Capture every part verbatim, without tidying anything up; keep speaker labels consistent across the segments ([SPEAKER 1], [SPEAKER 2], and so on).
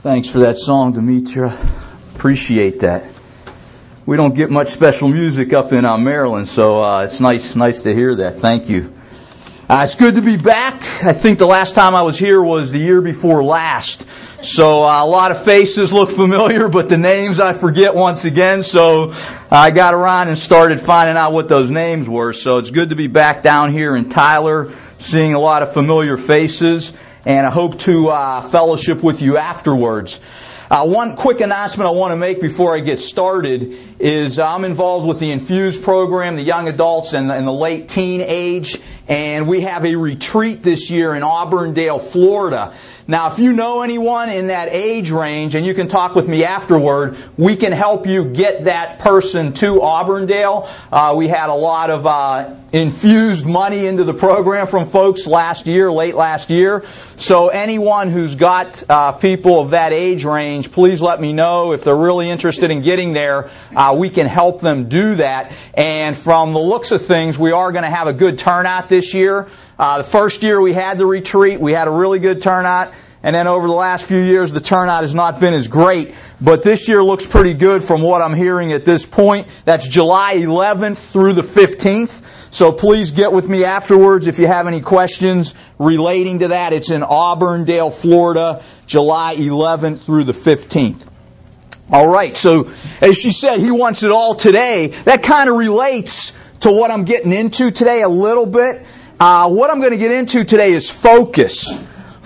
[SPEAKER 1] Thanks for that song, Demetra. Appreciate that. We don't get much special music up in uh, Maryland, so uh, it's nice, nice to hear that. Thank you. Uh, it's good to be back. I think the last time I was here was the year before last. So uh, a lot of faces look familiar, but the names I forget once again. So I got around and started finding out what those names were. So it's good to be back down here in Tyler, seeing a lot of familiar faces. And I hope to uh, fellowship with you afterwards. Uh, one quick announcement I want to make before I get started is I'm involved with the Infuse program, the young adults and, and the late teen age, and we have a retreat this year in Auburndale, Florida. Now, if you know anyone in that age range, and you can talk with me afterward, we can help you get that person to Auburndale. Uh, we had a lot of uh, infused money into the program from folks last year, late last year. So anyone who's got uh, people of that age range, please let me know. If they're really interested in getting there, uh, we can help them do that. And from the looks of things, we are going to have a good turnout this year. Uh, the first year we had the retreat, we had a really good turnout. And then over the last few years, the turnout has not been as great. But this year looks pretty good from what I'm hearing at this point. That's July eleventh through the fifteenth. So please get with me afterwards if you have any questions relating to that. It's in Auburndale, Florida, July eleventh through the fifteenth. All right, so as she said, he wants it all today. That kind of relates to what I'm getting into today a little bit. Uh, what I'm going to get into today is focus.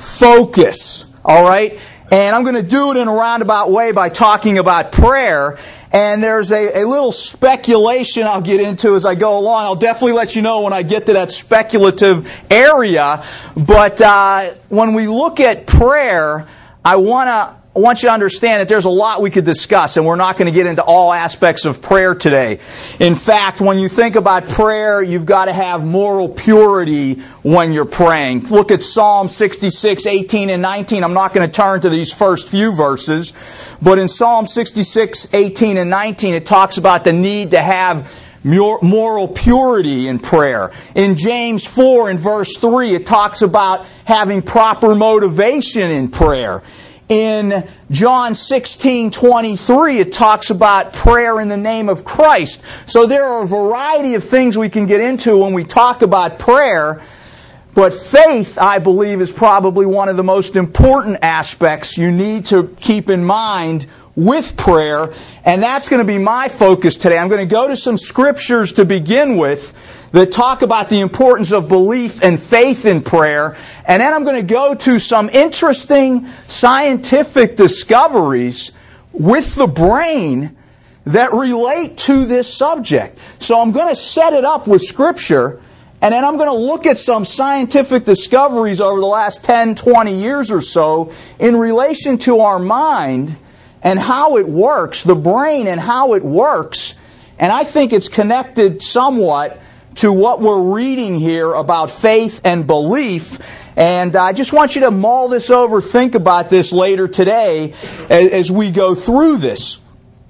[SPEAKER 1] Focus. All right? And I'm going to do it in a roundabout way by talking about prayer. And there's a, a little speculation I'll get into as I go along. I'll definitely let you know when I get to that speculative area. But uh, when we look at prayer, I want to I want you to understand that there's a lot we could discuss, and we're not going to get into all aspects of prayer today. In fact, when you think about prayer, you've got to have moral purity when you're praying. Look at Psalm sixty-six, eighteen and nineteen. I'm not going to turn to these first few verses, but in Psalm sixty-six, eighteen and nineteen, it talks about the need to have moral purity in prayer. In James four and verse three, it talks about having proper motivation in prayer. In John sixteen twenty-three, it talks about prayer in the name of Christ. So there are a variety of things we can get into when we talk about prayer. But faith, I believe, is probably one of the most important aspects you need to keep in mind with prayer. And that's going to be my focus today. I'm going to go to some scriptures to begin with that talk about the importance of belief and faith in prayer. And then I'm going to go to some interesting scientific discoveries with the brain that relate to this subject. So I'm going to set it up with Scripture, and then I'm going to look at some scientific discoveries over the last ten, twenty years or so in relation to our mind and how it works, the brain and how it works. And I think it's connected somewhat to what we're reading here about faith and belief. And I just want you to mull this over, think about this later today as we go through this.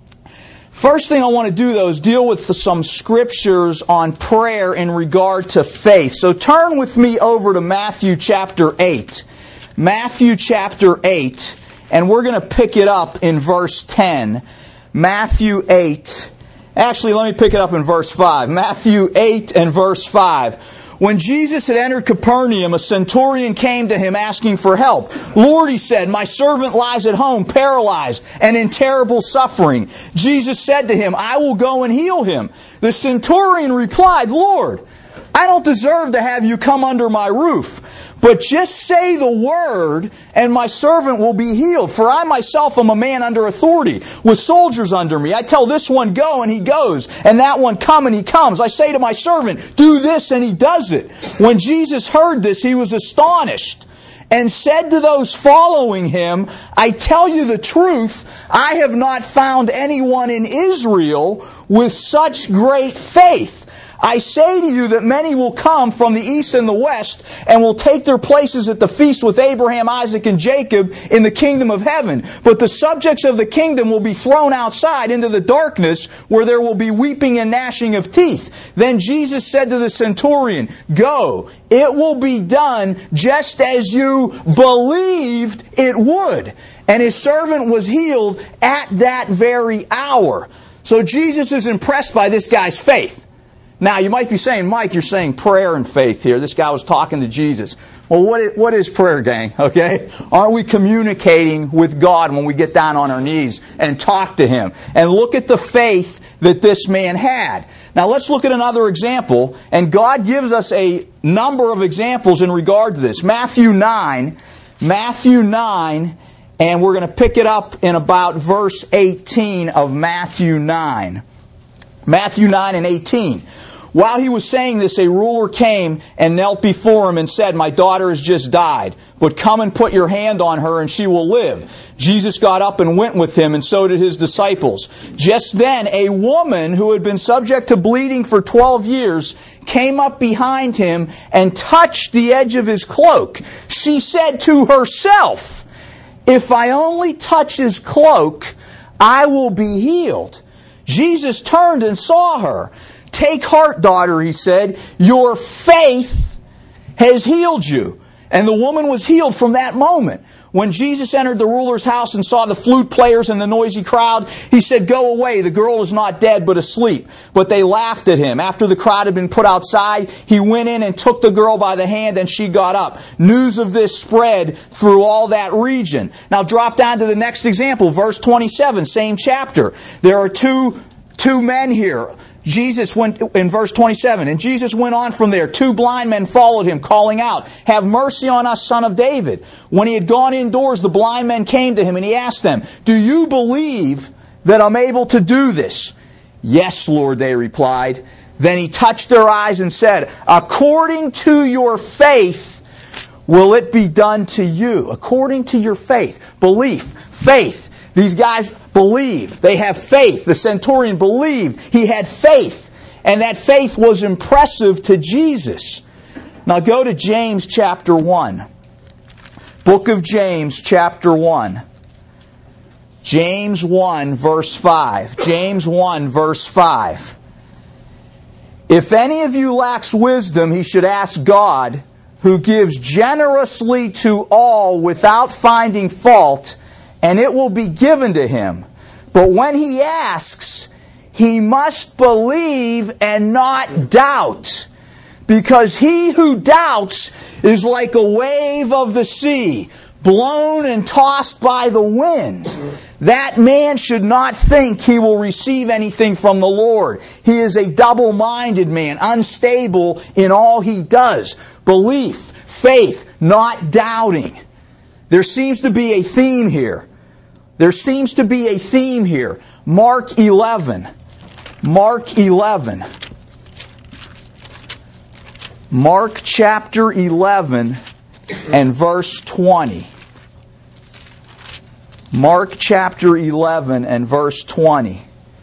[SPEAKER 1] First thing I want to do, though, is deal with some scriptures on prayer in regard to faith. So turn with me over to Matthew chapter eight. Matthew chapter eight, and we're going to pick it up in verse ten. Matthew eight. Actually, let me pick it up in verse five. Matthew eight and verse five. When Jesus had entered Capernaum, a centurion came to him asking for help. Lord, he said, my servant lies at home, paralyzed and in terrible suffering. Jesus said to him, I will go and heal him. The centurion replied, Lord, I don't deserve to have you come under my roof. But just say the word, and my servant will be healed. For I myself am a man under authority, with soldiers under me. I tell this one, go, and he goes. And that one, come, and he comes. I say to my servant, do this, and he does it. When Jesus heard this, he was astonished, and said to those following him, I tell you the truth, I have not found anyone in Israel with such great faith. I say to you that many will come from the east and the west and will take their places at the feast with Abraham, Isaac, and Jacob in the kingdom of heaven. But the subjects of the kingdom will be thrown outside into the darkness where there will be weeping and gnashing of teeth. Then Jesus said to the centurion, go, it will be done just as you believed it would. and his servant was healed at that very hour. So Jesus is impressed by this guy's faith. Now, you might be saying, Mike, you're saying prayer and faith here. This guy was talking to Jesus. Well, what is, what is prayer, gang? Okay? Aren't we communicating with God when we get down on our knees and talk to Him? And look at the faith that this man had. Now, let's look at another example. And God gives us a number of examples in regard to this. Matthew nine. Matthew nine. And we're going to pick it up in about verse eighteen of Matthew nine. Matthew nine and eighteen. While he was saying this, a ruler came and knelt before him and said, "My daughter has just died, but come and put your hand on her and she will live." Jesus got up and went with him, and so did his disciples. Just then, a woman who had been subject to bleeding for twelve years came up behind him and touched the edge of his cloak. She said to herself, "If I only touch his cloak, I will be healed." Jesus turned and saw her. "Take heart, daughter," he said. "Your faith has healed you." And the woman was healed from that moment. When Jesus entered the ruler's house and saw the flute players and the noisy crowd, he said, "Go away, the girl is not dead but asleep." But they laughed at him. After the crowd had been put outside, he went in and took the girl by the hand, and she got up. News of this spread through all that region. Now drop down to the next example, verse twenty-seven, same chapter. There are two, two men here. Jesus went, in verse twenty-seven, and Jesus went on from there. Two blind men followed him, calling out, "Have mercy on us, Son of David." When he had gone indoors, the blind men came to him, and he asked them, "Do you believe that I'm able to do this?" "Yes, Lord," they replied. Then he touched their eyes and said, "According to your faith, will it be done to you?" According to your faith. Belief. Faith. These guys believe. They have faith. The centurion believed. He had faith. And that faith was impressive to Jesus. Now go to James chapter one. Book of James chapter one. James one verse five. James one verse five. "If any of you lacks wisdom, he should ask God, who gives generously to all without finding fault, and it will be given to him. But when he asks, he must believe and not doubt. Because he who doubts is like a wave of the sea, blown and tossed by the wind. That man should not think he will receive anything from the Lord. He is a double-minded man, unstable in all he does." Belief, faith, not doubting. There seems to be a theme here. There seems to be a theme here. Mark eleven. Mark eleven. Mark chapter eleven and verse twenty. Mark chapter eleven and verse twenty.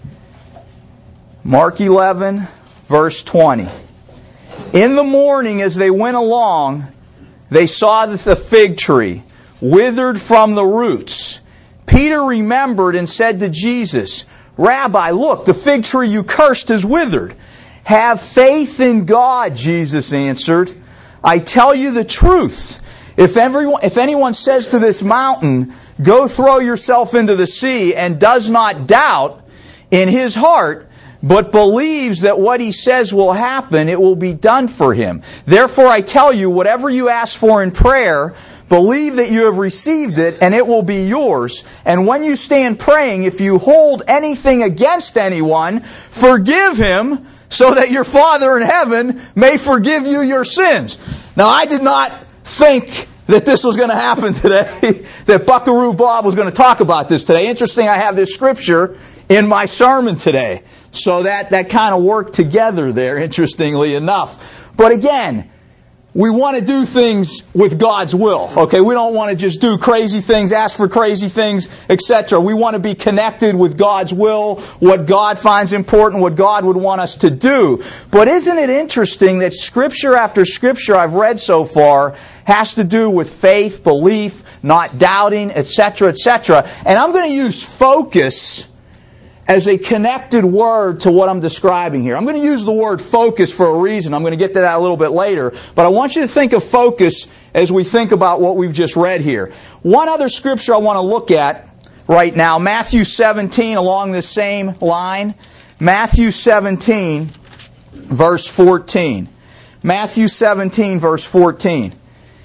[SPEAKER 1] Mark eleven, verse twenty. "In the morning as they went along, they saw that the fig tree withered from the roots. Peter remembered and said to Jesus, 'Rabbi, look, the fig tree you cursed is withered.' 'Have faith in God,' Jesus answered. 'I tell you the truth. If everyone, if anyone says to this mountain, go throw yourself into the sea, and does not doubt in his heart, but believes that what he says will happen, it will be done for him. Therefore I tell you, whatever you ask for in prayer, believe that you have received it, and it will be yours. And when you stand praying, if you hold anything against anyone, forgive him, so that your Father in heaven may forgive you your sins." Now, I did not think that this was going to happen today, that Buckaroo Bob was going to talk about this today. Interesting, I have this scripture in my sermon today. So that, that kind of worked together there, interestingly enough. But again, we want to do things with God's will. Okay, we don't want to just do crazy things, ask for crazy things, et cetera. We want to be connected with God's will, what God finds important, what God would want us to do. But isn't it interesting that scripture after scripture I've read so far has to do with faith, belief, not doubting, et cetera, et cetera. And I'm going to use focus as a connected word to what I'm describing here. I'm going to use the word focus for a reason. I'm going to get to that a little bit later. But I want you to think of focus as we think about what we've just read here. One other scripture I want to look at right now, Matthew seventeen, along this same line. Matthew seventeen, verse fourteen. Matthew seventeen, verse fourteen.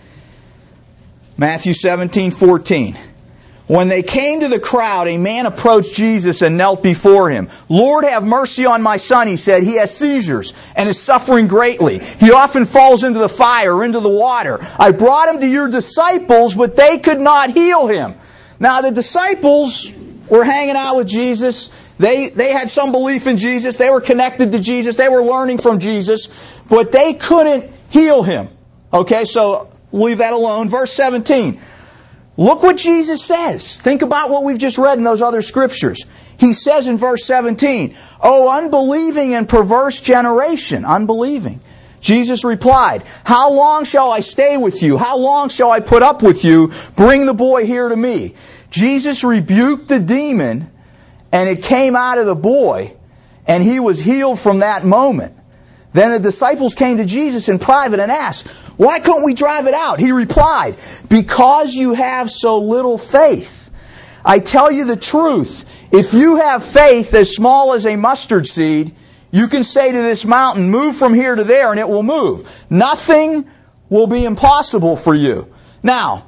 [SPEAKER 1] Matthew seventeen, fourteen. When they came to the crowd, a man approached Jesus and knelt before him. Lord, have mercy on my son, he said. He has seizures and is suffering greatly. He often falls into the fire or into the water. I brought him to your disciples, but they could not heal him. Now, the disciples were hanging out with Jesus. They, they had some belief in Jesus. They were connected to Jesus. They were learning from Jesus, but they couldn't heal him. Okay, so we'll leave that alone. Verse seventeen. Look what Jesus says. Think about what we've just read in those other scriptures. He says in verse seventeen, "O unbelieving and perverse generation," unbelieving. Jesus replied, "How long shall I stay with you? How long shall I put up with you? Bring the boy here to me." Jesus rebuked the demon, and it came out of the boy, and he was healed from that moment. Then the disciples came to Jesus in private and asked, "Why couldn't we drive it out?" He replied, "Because you have so little faith. I tell you the truth, if you have faith as small as a mustard seed, you can say to this mountain, 'Move from here to there,' and it will move. Nothing will be impossible for you." Now,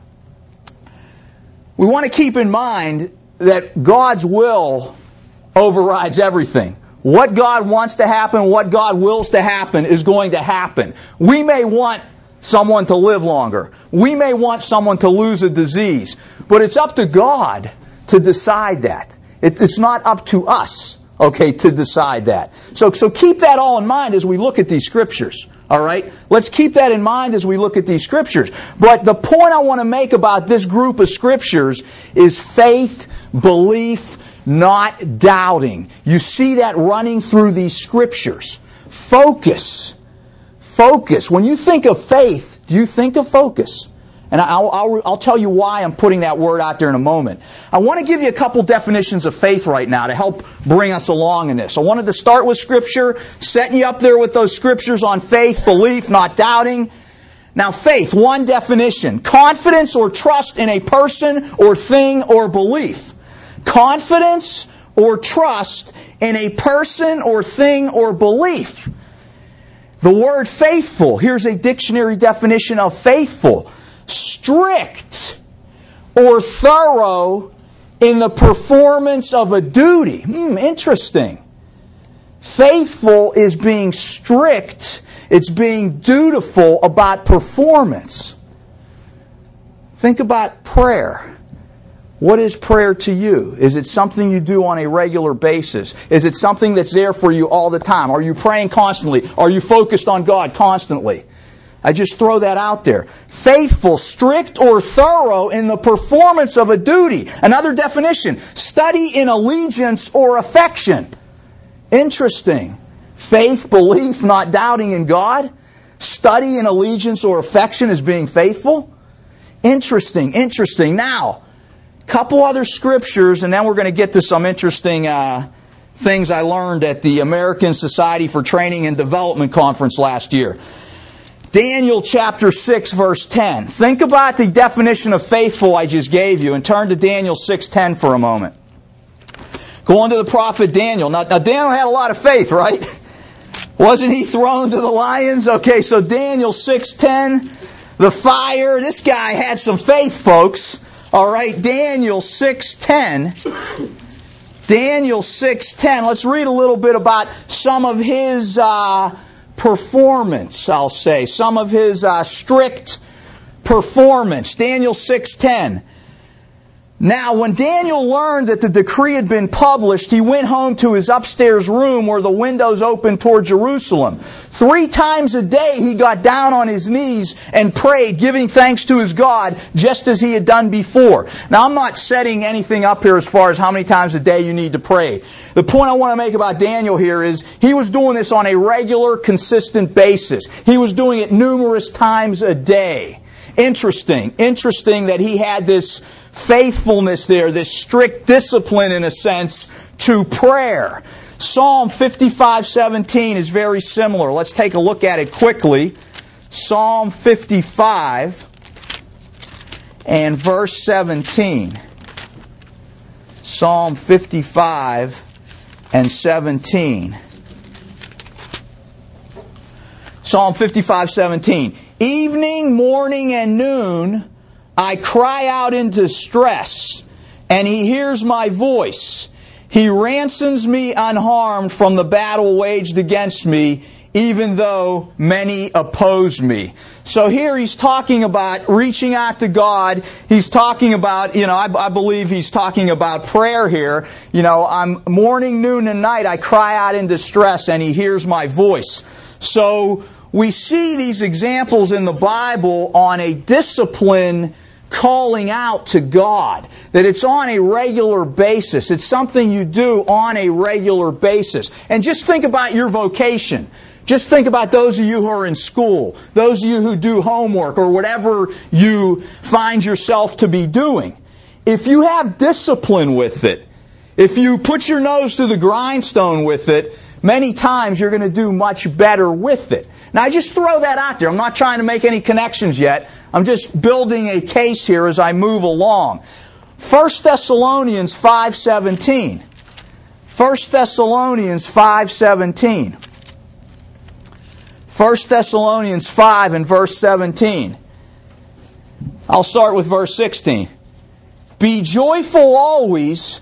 [SPEAKER 1] we want to keep in mind that God's will overrides everything. What God wants to happen, what God wills to happen is going to happen. We may want someone to live longer. We may want someone to lose a disease. But it's up to God to decide that. It, it's not up to us, okay, to decide that. So, so keep that all in mind as we look at these scriptures. All right? Let's keep that in mind as we look at these scriptures. But the point I want to make about this group of scriptures is faith, belief, not doubting. You see that running through these scriptures. Focus. Focus. When you think of faith, do you think of focus? And I'll, I'll, I'll tell you why I'm putting that word out there in a moment. I want to give you a couple definitions of faith right now to help bring us along in this. I wanted to start with Scripture, setting you up there with those scriptures on faith, belief, not doubting. Now, faith, one definition. Confidence or trust in a person or thing or belief. Confidence or trust in a person or thing or belief. The word faithful, here's a dictionary definition of faithful. Strict or thorough in the performance of a duty. Hmm, interesting. Faithful is being strict. It's being dutiful about performance. Think about prayer. What is prayer to you? Is it something you do on a regular basis? Is it something that's there for you all the time? Are you praying constantly? Are you focused on God constantly? I just throw that out there. Faithful, strict, or thorough in the performance of a duty. Another definition, study in allegiance or affection. Interesting. Faith, belief, not doubting in God. Study in allegiance or affection as being faithful. Interesting, interesting. Now, a couple other scriptures, and then we're going to get to some interesting uh, things I learned at the American Society for Training and Development Conference last year. Daniel chapter six, verse ten. Think about the definition of faithful I just gave you and turn to Daniel six ten for a moment. Go on to the prophet Daniel. Now, now Daniel had a lot of faith, right? Wasn't he thrown to the lions? Okay, so Daniel six ten, the fire. This guy had some faith, folks. All right, Daniel six ten. Daniel six ten. Let's read a little bit about some of his uh, performance, I'll say. Some of his uh, strict performance. Daniel six ten. Now, when Daniel learned that the decree had been published, he went home to his upstairs room where the windows opened toward Jerusalem. Three times a day he got down on his knees and prayed, giving thanks to his God, just as he had done before. Now, I'm not setting anything up here as far as how many times a day you need to pray. The point I want to make about Daniel here is he was doing this on a regular, consistent basis. He was doing it numerous times a day. Interesting. Interesting that he had this faithfulness there, this strict discipline in a sense to prayer. Psalm fifty-five seventeen is very similar. Let's take a look at it quickly. Psalm fifty-five and verse seventeen. Psalm fifty-five and seventeen. Psalm fifty-five seventeen. Evening, morning, and noon, I cry out in distress, and He hears my voice. He ransoms me unharmed from the battle waged against me, even though many oppose me. So here he's talking about reaching out to God. He's talking about, you know, I, I believe he's talking about prayer here. You know, I'm morning, noon, and night, I cry out in distress, and He hears my voice. So we see these examples in the Bible on a discipline calling out to God, that it's on a regular basis. It's something you do on a regular basis. And just think about your vocation. Just think about those of you who are in school, those of you who do homework or whatever you find yourself to be doing. If you have discipline with it, if you put your nose to the grindstone with it, many times you're going to do much better with it. Now, I just throw that out there. I'm not trying to make any connections yet. I'm just building a case here as I move along. First Thessalonians five seventeen. First Thessalonians five seventeen. First Thessalonians five and verse seventeen. I'll start with verse sixteen. Be joyful always,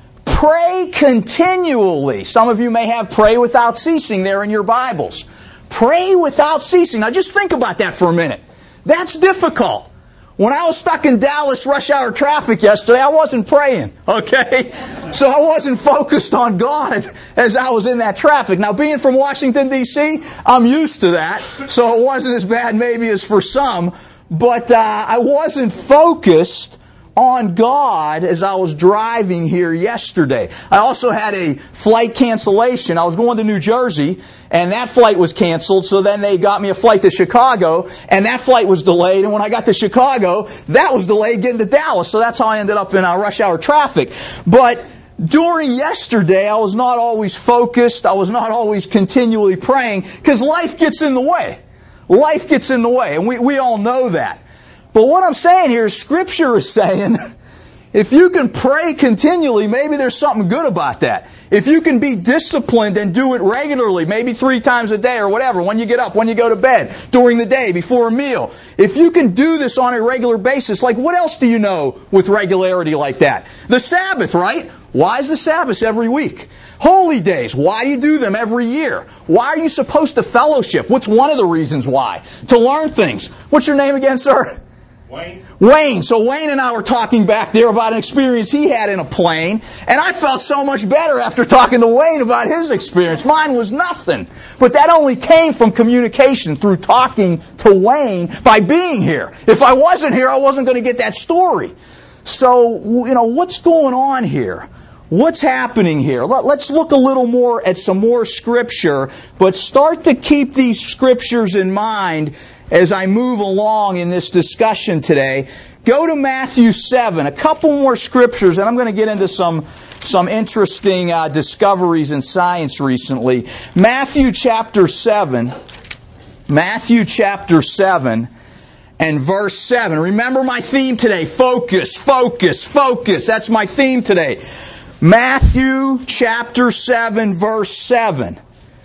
[SPEAKER 1] pray continually. Some of you may have pray without ceasing there in your Bibles. Pray without ceasing. Now just think about that for a minute. That's difficult. When I was stuck in Dallas rush hour traffic yesterday, I wasn't praying, okay? So I wasn't focused on God as I was in that traffic. Now, being from Washington, D C, I'm used to that, so it wasn't as bad maybe as for some, but uh, I wasn't focused on God as I was driving here yesterday. I also had a flight cancellation. I was going to New Jersey, and that flight was canceled, so then they got me a flight to Chicago, and that flight was delayed, and when I got to Chicago, that was delayed getting to Dallas, so that's how I ended up in uh, rush hour traffic. But during yesterday, I was not always focused, I was not always continually praying, because life gets in the way. Life gets in the way, and we, we all know that. But what I'm saying here is Scripture is saying, if you can pray continually, maybe there's something good about that. If you can be disciplined and do it regularly, maybe three times a day or whatever, when you get up, when you go to bed, during the day, before a meal. If you can do this on a regular basis, like what else do you know with regularity like that? The Sabbath, right? Why is the Sabbath every week? Holy days, why do you do them every year? Why are you supposed to fellowship? What's one of the reasons why? To learn things. What's your name again, sir?
[SPEAKER 2] Wayne.
[SPEAKER 1] Wayne. So Wayne and I were talking back there about an experience he had in a plane, and I felt so much better after talking to Wayne about his experience. Mine was nothing. But that only came from communication through talking to Wayne by being here. If I wasn't here, I wasn't going to get that story. So, you know, what's going on here? What's happening here? Let's look a little more at some more Scripture, but start to keep these Scriptures in mind as I move along in this discussion today. Go to Matthew seven, a couple more Scriptures, and I'm going to get into some, some interesting uh, discoveries in science recently. Matthew chapter seven, Matthew chapter seven, and verse seven. Remember my theme today, focus, focus, focus. That's my theme today. Matthew chapter seven, verse seven.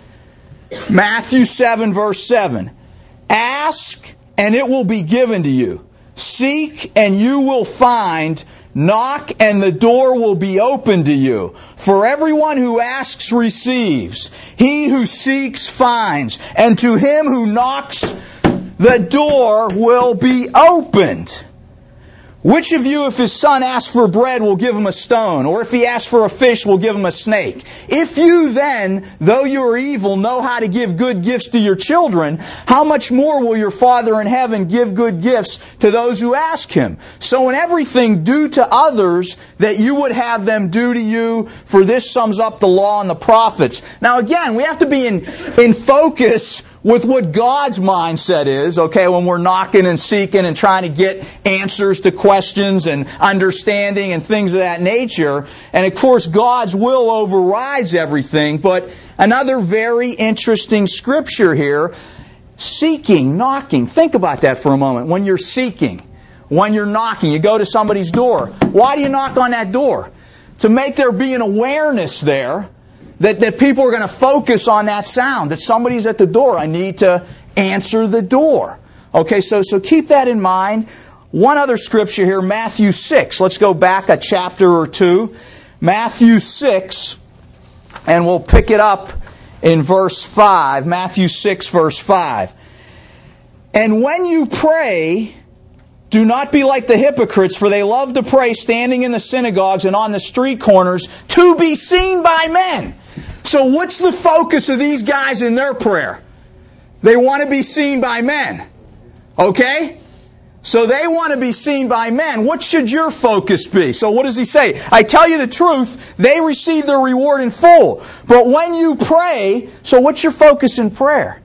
[SPEAKER 1] Matthew seven, verse seven. Ask, and it will be given to you. Seek, and you will find. Knock, and the door will be opened to you. For everyone who asks receives. He who seeks finds. And to him who knocks, the door will be opened. Which of you, if his son asks for bread, will give him a stone? Or if he asks for a fish, will give him a snake? If you then, though you are evil, know how to give good gifts to your children, how much more will your Father in heaven give good gifts to those who ask Him? So in everything, do to others that you would have them do to you, for this sums up the law and the prophets. Now again, we have to be in, in focus with what God's mindset is, okay, when we're knocking and seeking and trying to get answers to questions and understanding and things of that nature. And of course, God's will overrides everything. But another very interesting scripture here, seeking, knocking. Think about that for a moment. When you're seeking, when you're knocking, you go to somebody's door. Why do you knock on that door? To make there be an awareness there That, that people are going to focus on that sound, that somebody's at the door. I need to answer the door. Okay, so, so keep that in mind. One other scripture here, Matthew six. Let's go back a chapter or two. Matthew six, and we'll pick it up in verse five. Matthew six, verse five. And when you pray, do not be like the hypocrites, for they love to pray standing in the synagogues and on the street corners to be seen by men. So what's the focus of these guys in their prayer? They want to be seen by men. Okay? So they want to be seen by men. What should your focus be? So what does he say? I tell you the truth, they receive their reward in full. But when you pray, so what's your focus in prayer?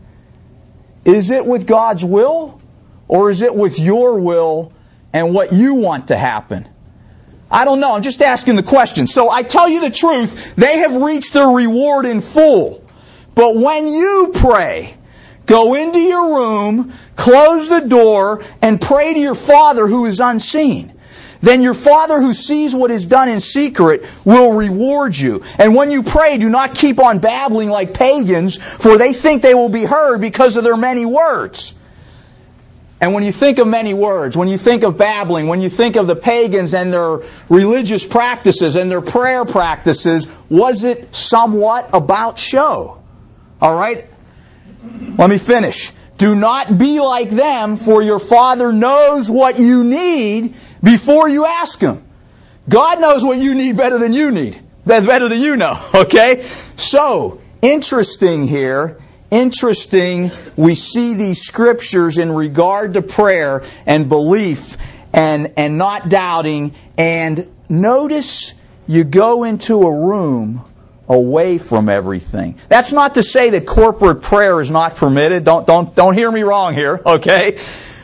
[SPEAKER 1] Is it with God's will? Or is it with your will and what you want to happen? I don't know. I'm just asking the question. So I tell you the truth, they have reached their reward in full. But when you pray, go into your room, close the door, and pray to your Father who is unseen. Then your Father who sees what is done in secret will reward you. And when you pray, do not keep on babbling like pagans, for they think they will be heard because of their many words. And when you think of many words, when you think of babbling, when you think of the pagans and their religious practices and their prayer practices, was it somewhat about show? All right? Let me finish. Do not be like them, for your Father knows what you need before you ask Him. God knows what you need better than you need. Better than you know. Okay? So, interesting here. Interesting, we see these scriptures in regard to prayer and belief and, and not doubting. And notice you go into a room away from everything. That's not to say that corporate prayer is not permitted. Don't, don't, don't hear me wrong here, okay?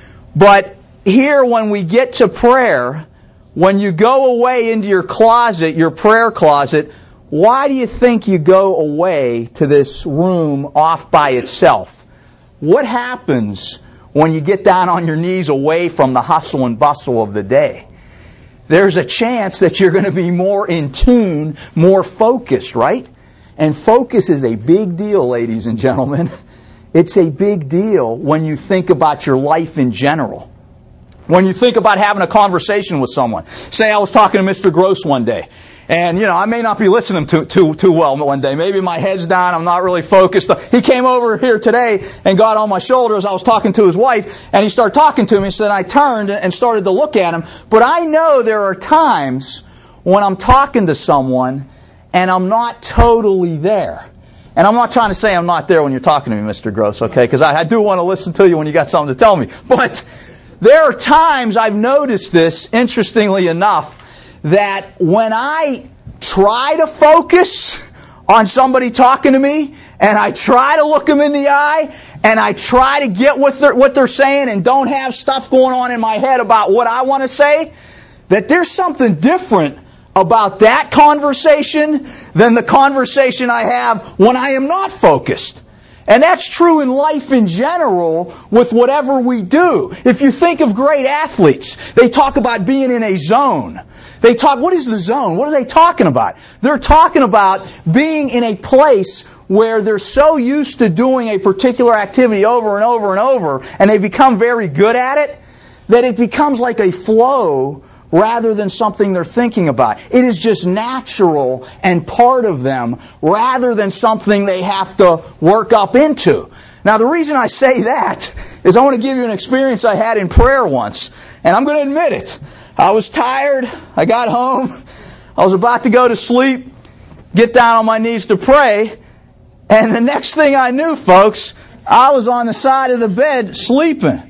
[SPEAKER 1] But here when we get to prayer, when you go away into your closet, your prayer closet, why do you think you go away to this room off by itself? What happens when you get down on your knees away from the hustle and bustle of the day? There's a chance that you're going to be more in tune, more focused, right? And focus is a big deal, ladies and gentlemen. It's a big deal when you think about your life in general. When you think about having a conversation with someone. Say I was talking to Mister Gross one day. And, you know, I may not be listening too, too, too well one day. Maybe my head's down. I'm not really focused. He came over here today and got on my shoulders. I was talking to his wife, and he started talking to me. So then I turned and started to look at him. But I know there are times when I'm talking to someone and I'm not totally there. And I'm not trying to say I'm not there when you're talking to me, Mister Gross, okay? Because I, I do want to listen to you when you got something to tell me. But there are times I've noticed this, interestingly enough, that when I try to focus on somebody talking to me, and I try to look them in the eye, and I try to get what they're, what they're saying, and don't have stuff going on in my head about what I want to say, that there's something different about that conversation than the conversation I have when I am not focused. And that's true in life in general with whatever we do. If you think of great athletes, they talk about being in a zone. They talk, what is the zone? What are they talking about? They're talking about being in a place where they're so used to doing a particular activity over and over and over, and they become very good at it, that it becomes like a flow rather than something they're thinking about. It is just natural and part of them rather than something they have to work up into. Now, the reason I say that is I want to give you an experience I had in prayer once. And I'm going to admit it. I was tired. I got home. I was about to go to sleep, get down on my knees to pray. And the next thing I knew, folks, I was on the side of the bed sleeping.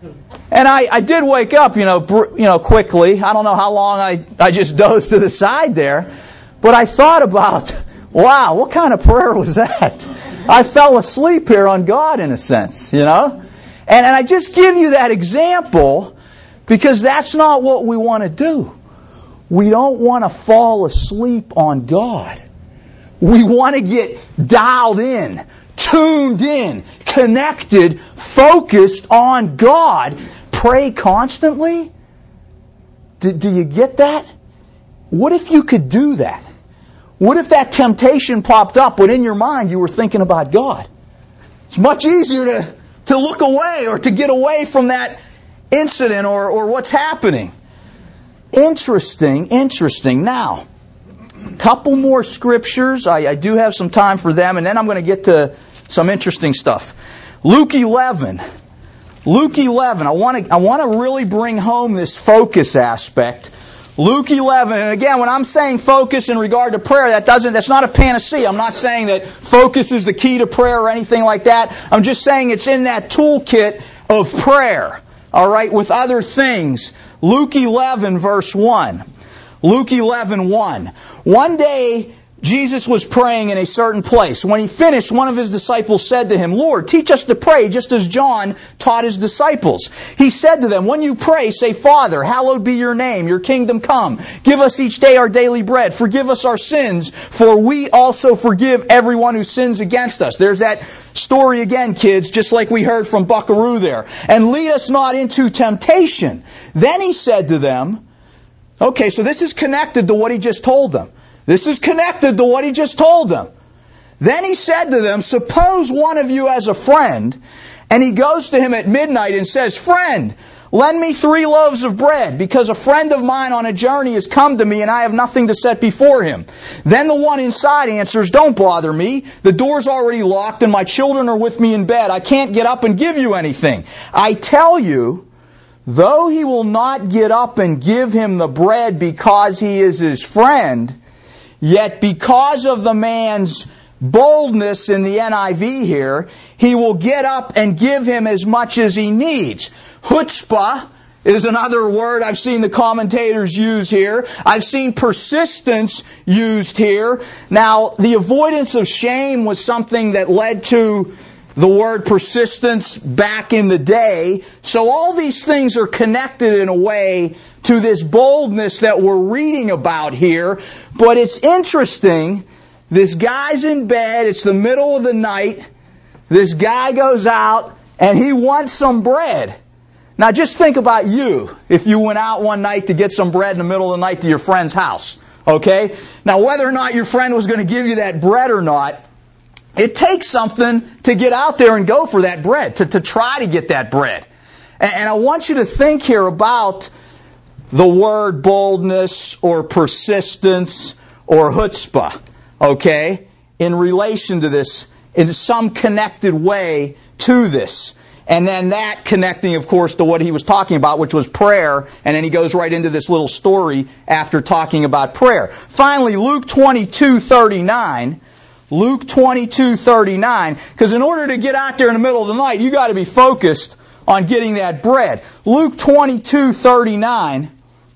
[SPEAKER 1] And I, I did wake up, you know, br- you know, quickly. I don't know how long I, I just dozed to the side there. But I thought about, wow, what kind of prayer was that? I fell asleep here on God in a sense, you know? And, and I just give you that example because that's not what we want to do. We don't want to fall asleep on God. We want to get dialed in, tuned in, connected, focused on God. Pray constantly? Do, do you get that? What if you could do that? What if that temptation popped up when in your mind you were thinking about God? It's much easier to, to look away or to get away from that incident or, or what's happening. Interesting, interesting. Now, a couple more scriptures. I, I do have some time for them, and then I'm going to get to some interesting stuff. Luke eleven. Luke eleven. I want to I want to really bring home this focus aspect. Luke eleven, and again, when I'm saying focus in regard to prayer, that doesn't, that's not a panacea. I'm not saying that focus is the key to prayer or anything like that. I'm just saying it's in that toolkit of prayer. All right, with other things. Luke eleven, verse one. Luke eleven, one. One day, Jesus was praying in a certain place. When he finished, one of his disciples said to him, Lord, teach us to pray just as John taught his disciples. He said to them, when you pray, say, Father, hallowed be your name, your kingdom come. Give us each day our daily bread. Forgive us our sins, for we also forgive everyone who sins against us. There's that story again, kids, just like we heard from Buckaroo there. And lead us not into temptation. Then he said to them, okay, so this is connected to what he just told them. This is connected to what he just told them. Then he said to them, suppose one of you has a friend, and he goes to him at midnight and says, Friend, lend me three loaves of bread, because a friend of mine on a journey has come to me, and I have nothing to set before him. Then the one inside answers, Don't bother me. The door's already locked, and my children are with me in bed. I can't get up and give you anything. I tell you, though he will not get up and give him the bread because he is his friend, yet because of the man's boldness in the N I V here, he will get up and give him as much as he needs. Chutzpah is another word I've seen the commentators use here. I've seen persistence used here. Now, the avoidance of shame was something that led to the word persistence back in the day. So all these things are connected in a way to this boldness that we're reading about here. But it's interesting. This guy's in bed. It's the middle of the night. This guy goes out and he wants some bread. Now just think about you if you went out one night to get some bread in the middle of the night to your friend's house. Okay? Now whether or not your friend was going to give you that bread or not, it takes something to get out there and go for that bread, to, to try to get that bread. And, and I want you to think here about the word boldness or persistence or chutzpah, okay, in relation to this, in some connected way to this. And then that connecting, of course, to what he was talking about, which was prayer. And then he goes right into this little story after talking about prayer. Finally, Luke twenty-two thirty-nine. Luke twenty-two thirty-nine, because in order to get out there in the middle of the night, you got to be focused on getting that bread. Luke twenty-two thirty-nine,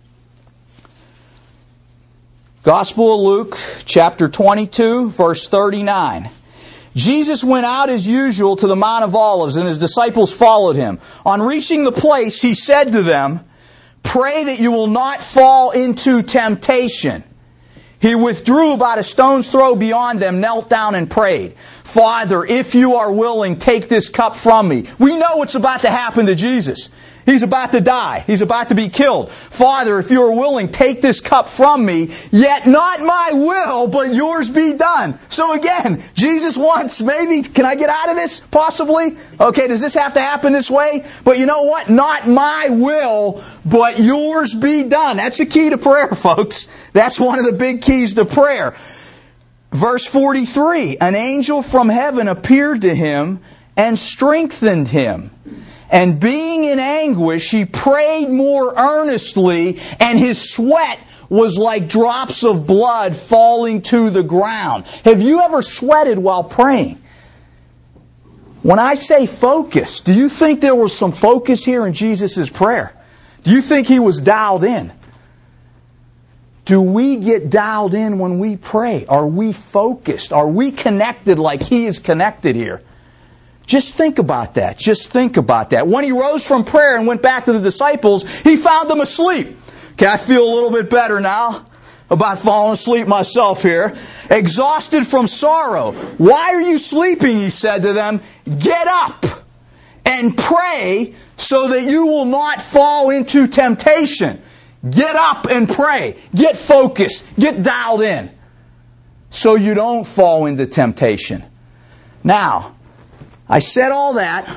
[SPEAKER 1] Gospel of Luke, chapter twenty-two, verse thirty-nine. Jesus went out as usual to the Mount of Olives, and his disciples followed him. On reaching the place, he said to them, Pray that you will not fall into temptation. He withdrew about a stone's throw beyond them, knelt down and prayed, Father, if you are willing, take this cup from me. We know what's about to happen to Jesus. He's about to die. He's about to be killed. Father, if you are willing, take this cup from me, yet not my will, but yours be done. So again, Jesus wants, maybe, can I get out of this? Possibly? Okay, does this have to happen this way? But you know what? Not my will, but yours be done. That's the key to prayer, folks. That's one of the big keys to prayer. Verse forty-three, an angel from heaven appeared to him and strengthened him. And being in anguish, he prayed more earnestly, and his sweat was like drops of blood falling to the ground. Have you ever sweated while praying? When I say focus, do you think there was some focus here in Jesus' prayer? Do you think he was dialed in? Do we get dialed in when we pray? Are we focused? Are we connected like He is connected here? Just think about that. Just think about that. When He rose from prayer and went back to the disciples, He found them asleep. Okay, I feel a little bit better now about falling asleep myself here. Exhausted from sorrow. Why are you sleeping? He said to them. Get up and pray so that you will not fall into temptation. Get up and pray. Get focused. Get dialed in. So you don't fall into temptation. Now, I said all that.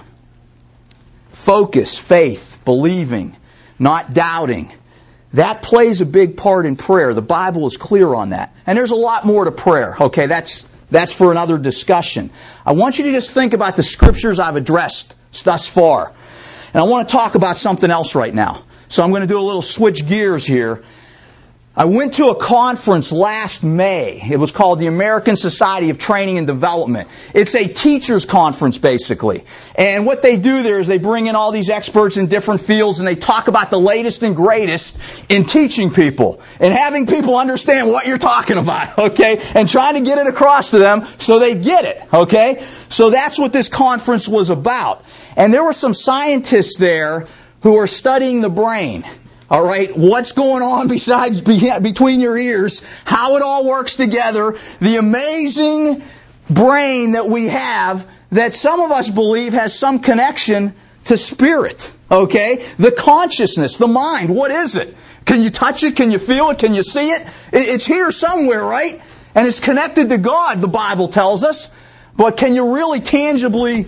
[SPEAKER 1] Focus, faith, believing, not doubting. That plays a big part in prayer. The Bible is clear on that. And there's a lot more to prayer. Okay, that's that's for another discussion. I want you to just think about the scriptures I've addressed thus far. And I want to talk about something else right now. So I'm going to do a little switch gears here. I went to a conference last May. It was called the American Society of Training and Development. It's a teachers' conference, basically. And what they do there is they bring in all these experts in different fields and they talk about the latest and greatest in teaching people and having people understand what you're talking about, okay? And trying to get it across to them so they get it, okay? So that's what this conference was about. And there were some scientists there who are studying the brain. All right, what's going on besides between your ears, how it all works together, the amazing brain that we have that some of us believe has some connection to spirit, okay? The consciousness, the mind, what is it? Can you touch it? Can you feel it? Can you see it? It's here somewhere, right? And it's connected to God, the Bible tells us. But can you really tangibly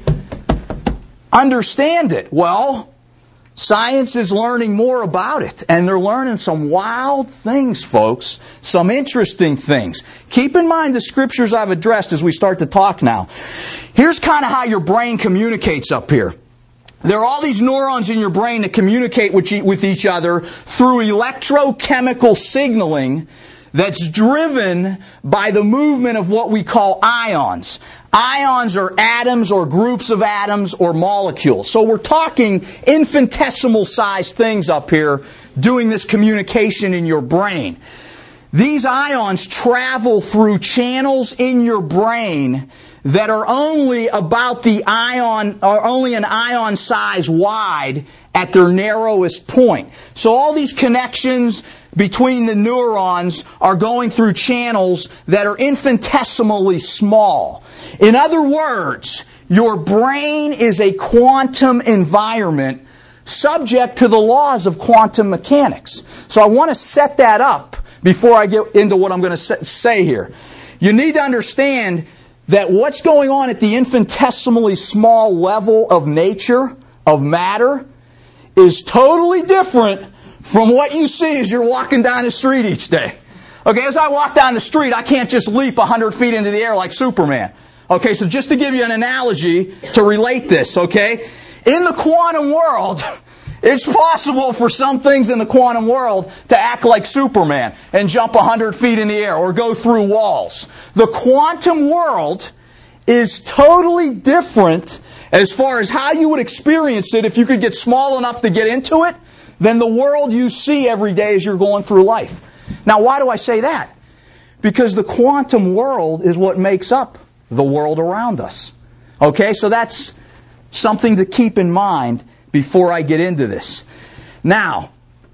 [SPEAKER 1] understand it? Well, science is learning more about it, and they're learning some wild things, folks. Some interesting things. Keep in mind the scriptures I've addressed as we start to talk now. Here's kind of how your brain communicates up here. There are all these neurons in your brain that communicate with each other through electrochemical signaling that's driven by the movement of what we call ions. Ions are atoms or groups of atoms or molecules. So we're talking infinitesimal sized things up here doing this communication in your brain. These ions travel through channels in your brain that are only about the ion, or only an ion size wide at their narrowest point. So all these connections between the neurons are going through channels that are infinitesimally small. In other words, your brain is a quantum environment subject to the laws of quantum mechanics. So I want to set that up before I get into what I'm going to say here. You need to understand that what's going on at the infinitesimally small level of nature, of matter, is totally different from what you see as you're walking down the street each day. Okay, as I walk down the street, I can't just leap one hundred feet into the air like Superman. Okay, so just to give you an analogy to relate this, okay? In the quantum world, it's possible for some things in the quantum world to act like Superman and jump one hundred feet in the air or go through walls. The quantum world is totally different as far as how you would experience it if you could get small enough to get into it than the world you see every day as you're going through life. Now, why do I say that? Because the quantum world is what makes up the world around us. Okay, so that's something to keep in mind before I get into this. Now,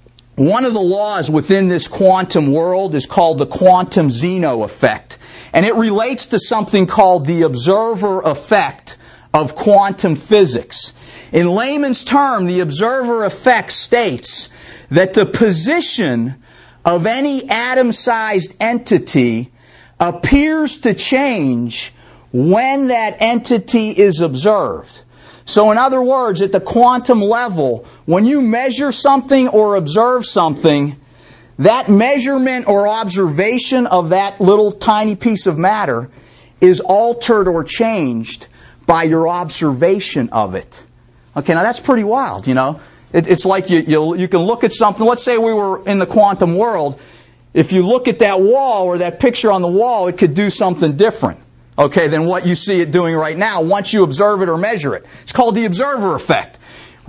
[SPEAKER 1] one of the laws within this quantum world is called the quantum Zeno effect. And it relates to something called the observer effect of quantum physics. In layman's term, the observer effect states that the position of any atom-sized entity appears to change when that entity is observed. So in other words, at the quantum level, when you measure something or observe something, that measurement or observation of that little tiny piece of matter is altered or changed by your observation of it. Okay, now that's pretty wild, you know. It, it's like you, you you can look at something. Let's say we were in the quantum world. If you look at that wall or that picture on the wall, it could do something different, okay, than what you see it doing right now once you observe it or measure it. It's called the observer effect.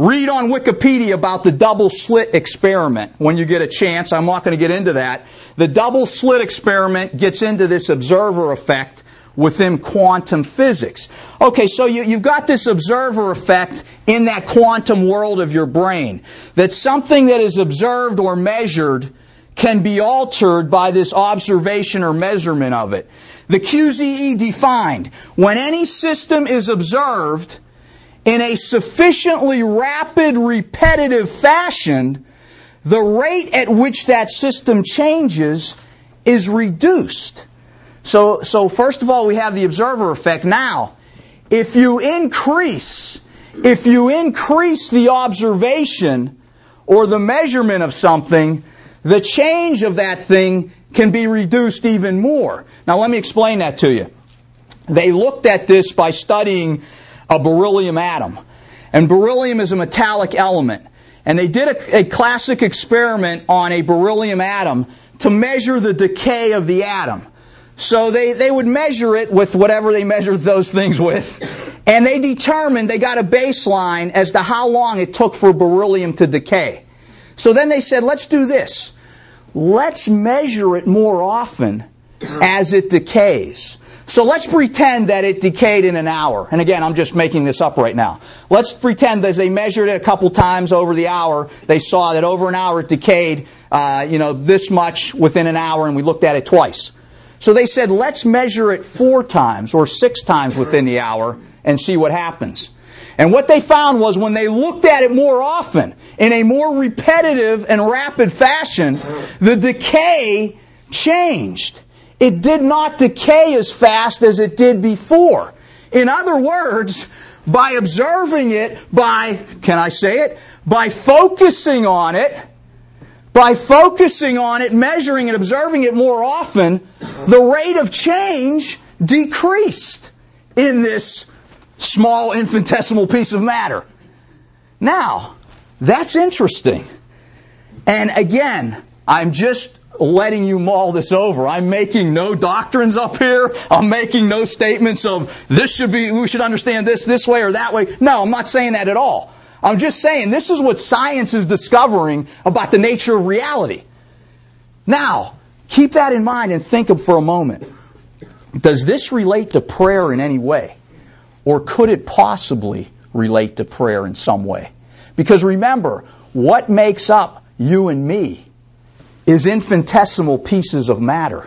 [SPEAKER 1] Read on Wikipedia about the double slit experiment when you get a chance. I'm not going to get into that. The double slit experiment gets into this observer effect within quantum physics. Okay, so you, you've got this observer effect in that quantum world of your brain, that something that is observed or measured can be altered by this observation or measurement of it. The Q Z E defined, when any system is observed in a sufficiently rapid, repetitive fashion, the rate at which that system changes is reduced. So, so first of all, we have the observer effect. Now, if you increase, if you increase the observation or the measurement of something, the change of that thing can be reduced even more. Now, let me explain that to you. They looked at this by studying a beryllium atom. And beryllium is a metallic element. And they did a, a classic experiment on a beryllium atom to measure the decay of the atom. So they, they would measure it with whatever they measured those things with. And they determined, they got a baseline as to how long it took for beryllium to decay. So then they said, let's do this. Let's measure it more often as it decays. So let's pretend that it decayed in an hour. And again, I'm just making this up right now. Let's pretend as they measured it a couple times over the hour, they saw that over an hour it decayed, uh, you know, this much within an hour, and we looked at it twice. So they said, let's measure it four times or six times within the hour and see what happens. And what they found was when they looked at it more often, in a more repetitive and rapid fashion, the decay changed. It did not decay as fast as it did before. In other words, by observing it, by, can I say it? By focusing on it, by focusing on it, measuring and observing it more often, the rate of change decreased in this small infinitesimal piece of matter. Now, that's interesting. And again, I'm just letting you mull this over. I'm making no doctrines up here. I'm making no statements of this should be, we should understand this this way or that way. No, I'm not saying that at all. I'm just saying this is what science is discovering about the nature of reality. Now, keep that in mind and think of for a moment. Does this relate to prayer in any way? Or could it possibly relate to prayer in some way? Because remember, what makes up you and me is infinitesimal pieces of matter.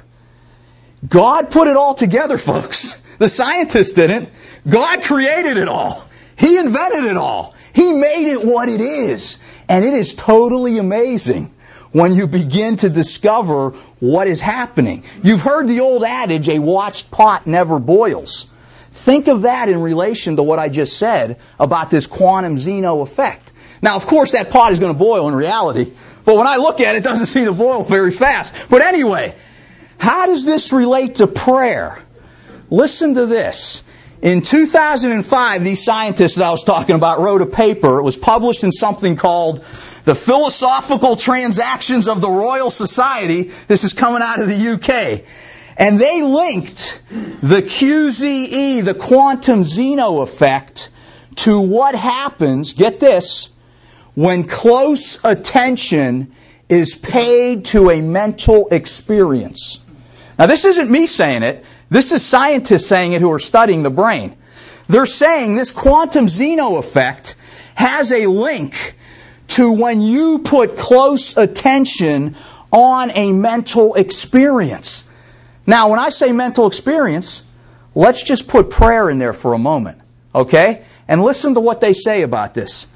[SPEAKER 1] God put it all together, folks. The scientists didn't. God created it all. He invented it all. He made it what it is. And it is totally amazing when you begin to discover what is happening. You've heard the old adage, a watched pot never boils. Think of that in relation to what I just said about this quantum Zeno effect. Now, of course, that pot is going to boil in reality. But when I look at it, it doesn't seem to boil very fast. But anyway, how does this relate to prayer? Listen to this. In two thousand five, these scientists that I was talking about wrote a paper. It was published in something called The Philosophical Transactions of the Royal Society. This is coming out of the U K. And they linked the Q Z E, the quantum Zeno effect, to what happens, get this, when close attention is paid to a mental experience. Now, this isn't me saying it. This is scientists saying it who are studying the brain. They're saying this quantum Zeno effect has a link to when you put close attention on a mental experience. Now, when I say mental experience, let's just put prayer in there for a moment, okay? And listen to what they say about this.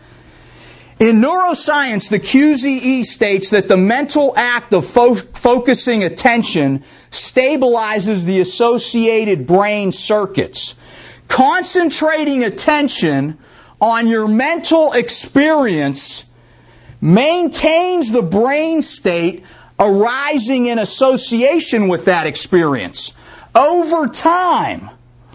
[SPEAKER 1] In neuroscience, the Q Z E states that the mental act of fo- focusing attention stabilizes the associated brain circuits. Concentrating attention on your mental experience maintains the brain state arising in association with that experience. Over time,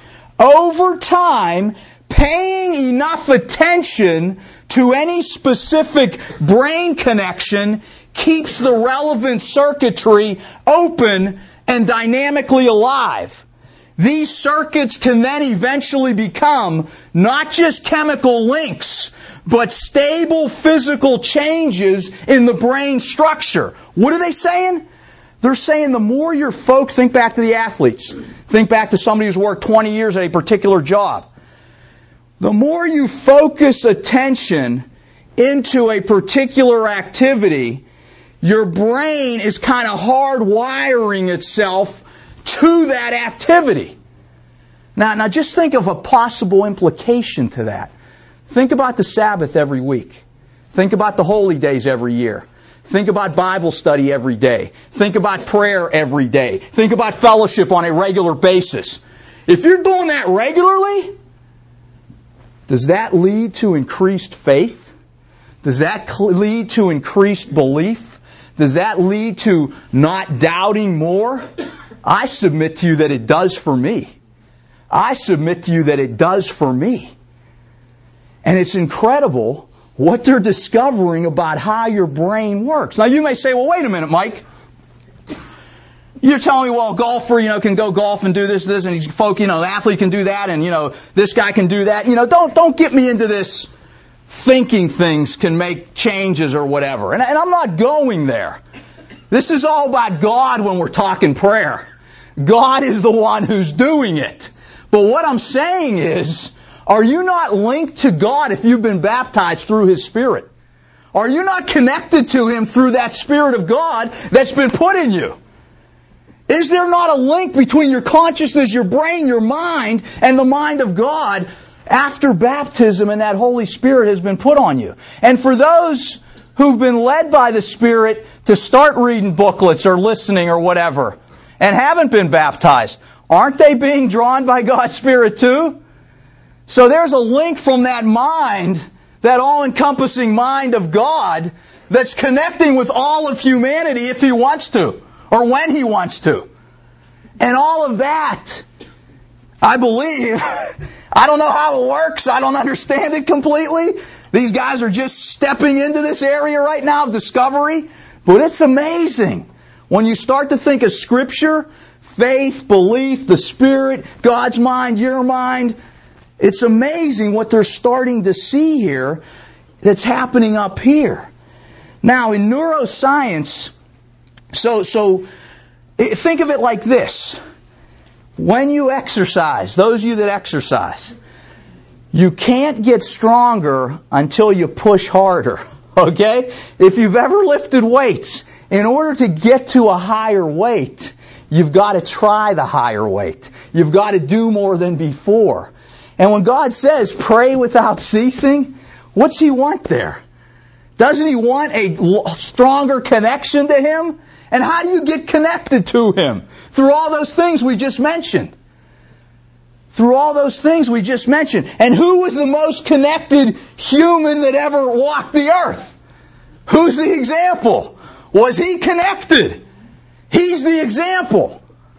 [SPEAKER 1] over time, paying enough attention to any specific brain connection keeps the relevant circuitry open and dynamically alive. These circuits can then eventually become not just chemical links, but stable physical changes in the brain structure. What are they saying? They're saying the more your folk, think back to the athletes, think back to somebody who's worked twenty years at a particular job. The more you focus attention into a particular activity, your brain is kind of hardwiring itself to that activity. Now, now just think of a possible implication to that. Think about the Sabbath every week. Think about the holy days every year. Think about Bible study every day. Think about prayer every day. Think about fellowship on a regular basis. If you're doing that regularly, does that lead to increased faith? Does that lead to increased belief? Does that lead to not doubting more? I submit to you that it does for me. I submit to you that it does for me. And it's incredible what they're discovering about how your brain works. Now you may say, well, wait a minute, Mike. You're telling me, well, a golfer, you know, can go golf and do this, this, and he's folk, you know, an athlete can do that, and, you know, this guy can do that. You know, don't, don't get me into this thinking things can make changes or whatever. And, and I'm not going there. This is all about God when we're talking prayer. God is the one who's doing it. But what I'm saying is, are you not linked to God if you've been baptized through His Spirit? Are you not connected to Him through that Spirit of God that's been put in you? Is there not a link between your consciousness, your brain, your mind, and the mind of God after baptism and that Holy Spirit has been put on you? And for those who've been led by the Spirit to start reading booklets or listening or whatever, and haven't been baptized, aren't they being drawn by God's Spirit too? So there's a link from that mind, that all-encompassing mind of God, that's connecting with all of humanity if He wants to, or when He wants to. And all of that, I believe, I don't know how it works, I don't understand it completely. These guys are just stepping into this area right now of discovery, but it's amazing. When you start to think of Scripture, faith, belief, the Spirit, God's mind, your mind, it's amazing what they're starting to see here that's happening up here. Now, in neuroscience, so so think of it like this. When you exercise, those of you that exercise, you can't get stronger until you push harder. Okay? If you've ever lifted weights, in order to get to a higher weight, you've got to try the higher weight. You've got to do more than before. And when God says, pray without ceasing, what's He want there? Doesn't He want a stronger connection to Him? And how do you get connected to Him? Through all those things we just mentioned. Through all those things we just mentioned. And who was the most connected human that ever walked the earth? Who's the example? Was he connected? He's the example.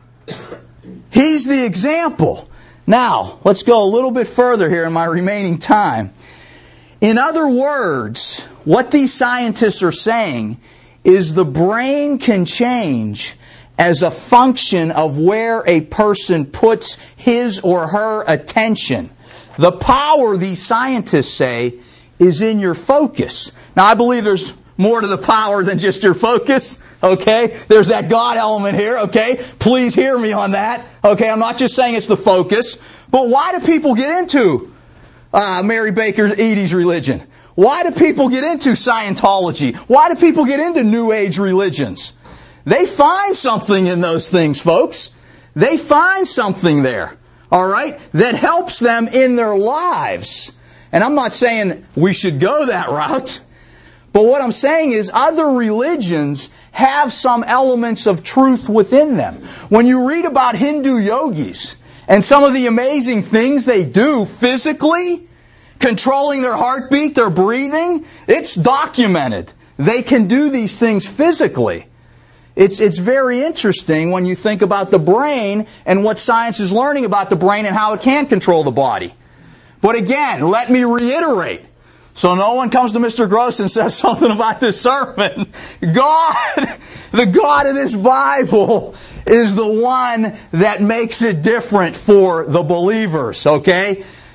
[SPEAKER 1] He's the example. Now, let's go a little bit further here in my remaining time. In other words, what these scientists are saying is the brain can change as a function of where a person puts his or her attention. The power, these scientists say, is in your focus. Now, I believe there's more to the power than just your focus, okay? There's that God element here, okay? Please hear me on that, okay? I'm not just saying it's the focus. But why do people get into uh, Mary Baker Edie's religion? Why do people get into Scientology? Why do people get into New Age religions? They find something in those things, folks. They find something there, all right, that helps them in their lives. And I'm not saying we should go that route. But what I'm saying is other religions have some elements of truth within them. When you read about Hindu yogis and some of the amazing things they do physically, controlling their heartbeat, their breathing, it's documented. They can do these things physically. It's, it's very interesting when you think about the brain and what science is learning about the brain and how it can control the body. But again, let me reiterate. So no one comes to Mister Gross and says something about this sermon. God, the God of this Bible, is the one that makes it different for the believers, okay?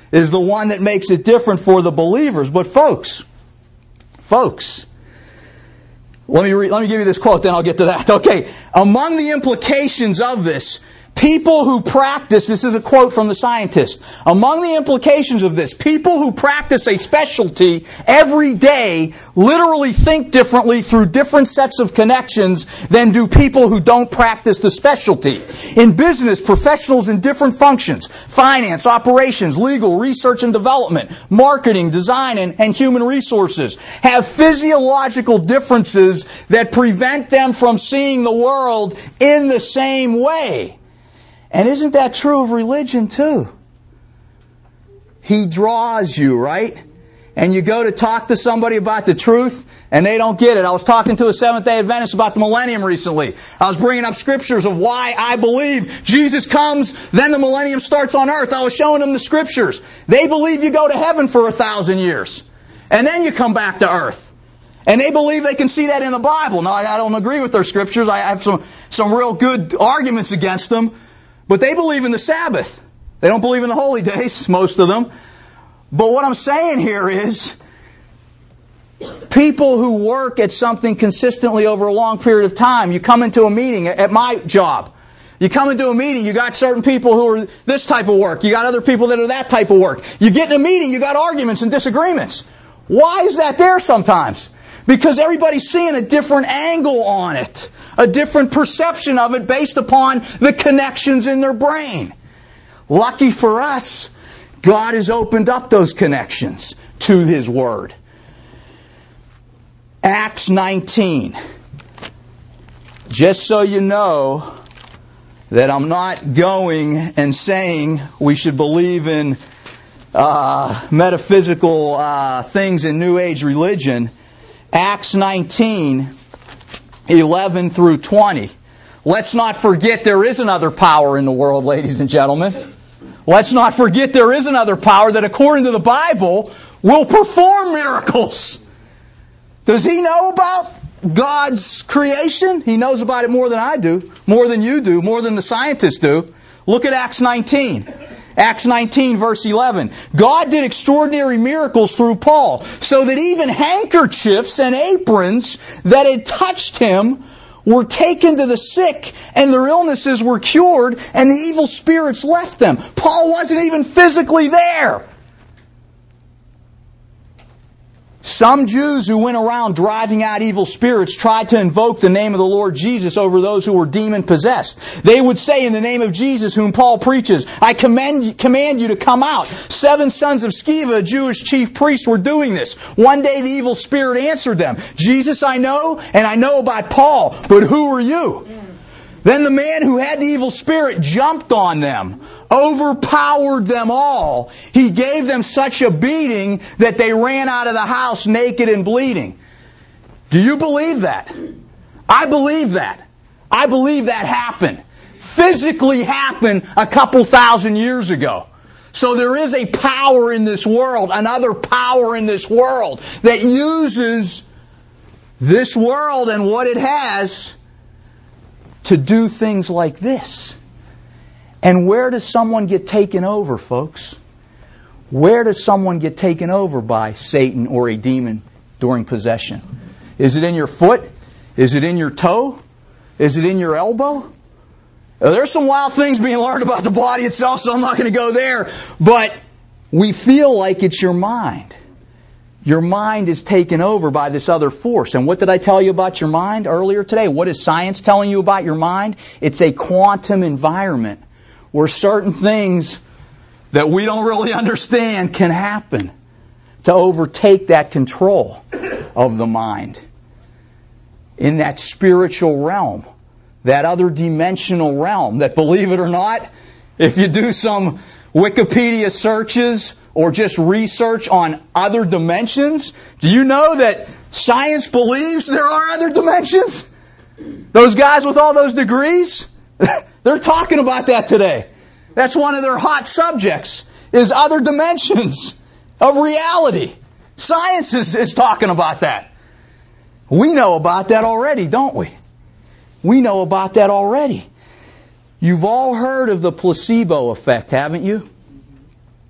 [SPEAKER 1] is the one that makes it different for the believers. But folks, folks, let me re- let me give you this quote, then I'll get to that. Okay, among the implications of this, people who practice, this is a quote from the scientist, among the implications of this, people who practice a specialty every day literally think differently through different sets of connections than do people who don't practice the specialty. In business, professionals in different functions, finance, operations, legal, research and development, marketing, design, and, and human resources, have physiological differences that prevent them from seeing the world in the same way. And isn't that true of religion too? He draws you, right? And you go to talk to somebody about the truth, and they don't get it. I was talking to a Seventh-day Adventist about the millennium recently. I was bringing up scriptures of why I believe Jesus comes, then the millennium starts on earth. I was showing them the scriptures. They believe you go to heaven for a thousand years, and then you come back to earth. And they believe they can see that in the Bible. Now, I don't agree with their scriptures. I have some, some real good arguments against them. But they believe in the Sabbath. They don't believe in the holy days, most of them. But what I'm saying here is, people who work at something consistently over a long period of time, you come into a meeting at my job. You come into a meeting, you got certain people who are this type of work. You got other people that are that type of work. You get in a meeting, you got arguments and disagreements. Why is that there sometimes? Because everybody's seeing a different angle on it. A different perception of it based upon the connections in their brain. Lucky for us, God has opened up those connections to His Word. Acts nineteen. Just so you know that I'm not going and saying we should believe in uh, metaphysical uh, things in New Age religion. Acts nineteen, eleven through twenty. Let's not forget there is another power in the world, ladies and gentlemen. Let's not forget there is another power that, according to the Bible, will perform miracles. Does He know about God's creation? He knows about it more than I do, more than you do, more than the scientists do. Look at Acts nineteen. Acts nineteen, verse eleven. God did extraordinary miracles through Paul, so that even handkerchiefs and aprons that had touched him were taken to the sick, and their illnesses were cured, and the evil spirits left them. Paul wasn't even physically there. Some Jews who went around driving out evil spirits tried to invoke the name of the Lord Jesus over those who were demon-possessed. They would say, in the name of Jesus, whom Paul preaches, I command, command you to come out. Seven sons of Sceva, a Jewish chief priest, were doing this. One day the evil spirit answered them, Jesus I know, and I know about Paul, but who are you? Then the man who had the evil spirit jumped on them, overpowered them all. He gave them such a beating that they ran out of the house naked and bleeding. Do you believe that? I believe that. I believe that happened. Physically happened a couple thousand years ago. So there is a power in this world, another power in this world that uses this world and what it has to do things like this. And where does someone get taken over, folks? Where does someone get taken over by Satan or a demon during possession? Is it in your foot? Is it in your toe? Is it in your elbow? There's some wild things being learned about the body itself, so I'm not going to go there. But we feel like it's your mind. Your mind is taken over by this other force. And what did I tell you about your mind earlier today? What is science telling you about your mind? It's a quantum environment where certain things that we don't really understand can happen to overtake that control of the mind. In that spiritual realm, that other dimensional realm, that, believe it or not, if you do some Wikipedia searches or just research on other dimensions, do you know that science believes there are other dimensions? Those guys with all those degrees, they're talking about that today. That's one of their hot subjects, is other dimensions of reality. Science is, is talking about that. We know about that already, don't we? We know about that already. You've all heard of the placebo effect, haven't you?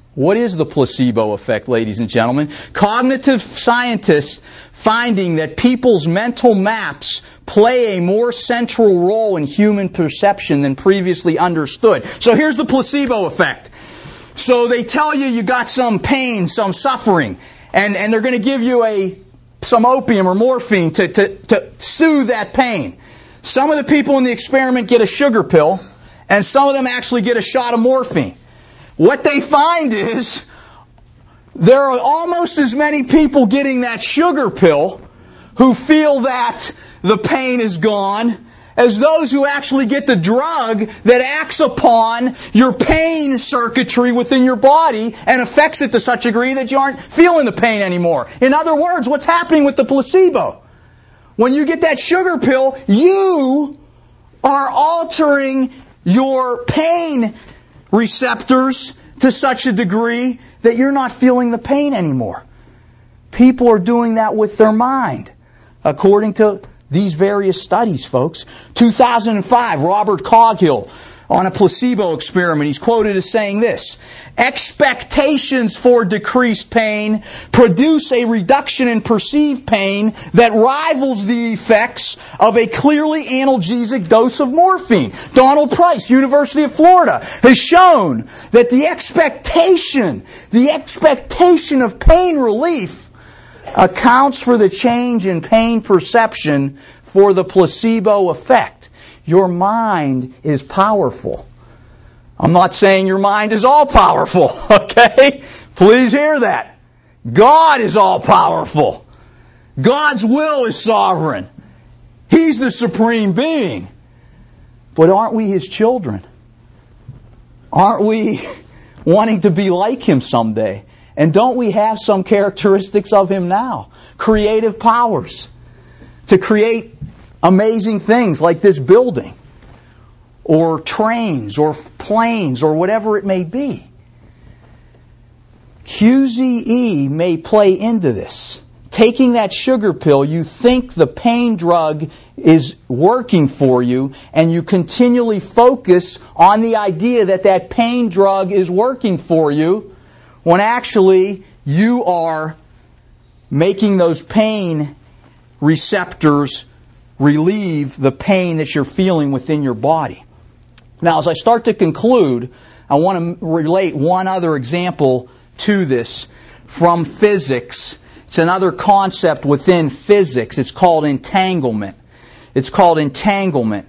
[SPEAKER 1] What is the placebo effect, ladies and gentlemen? Cognitive scientists finding that people's mental maps play a more central role in human perception than previously understood. So here's the placebo effect. So they tell you you got some pain, some suffering, and, and they're going to give you a some opium or morphine to, to, to soothe that pain. Some of the people in the experiment get a sugar pill, and some of them actually get a shot of morphine. What they find is there are almost as many people getting that sugar pill who feel that the pain is gone as those who actually get the drug that acts upon your pain circuitry within your body and affects it to such a degree that you aren't feeling the pain anymore. In other words, what's happening with the placebo? When you get that sugar pill, you are altering your pain receptors to such a degree that you're not feeling the pain anymore. People are doing that with their mind, according to these various studies, folks. two thousand five, Robert Coghill, on a placebo experiment, he's quoted as saying this: expectations for decreased pain produce a reduction in perceived pain that rivals the effects of a clearly analgesic dose of morphine. Donald Price, University of Florida, has shown that the expectation, the expectation of pain relief accounts for the change in pain perception for the placebo effect. Your mind is powerful. I'm not saying your mind is all powerful, okay? Please hear that. God is all powerful. God's will is sovereign. He's the supreme being. But aren't we His children? Aren't we wanting to be like Him someday? And don't we have some characteristics of Him now? Creative powers to create amazing things like this building, or trains, or planes, or whatever it may be. Q Z E may play into this. Taking that sugar pill, you think the pain drug is working for you, and you continually focus on the idea that that pain drug is working for you, when actually you are making those pain receptors relieve the pain that you're feeling within your body. Now, as I start to conclude, I want to relate one other example to this from physics. It's another concept within physics. It's called entanglement. It's called entanglement.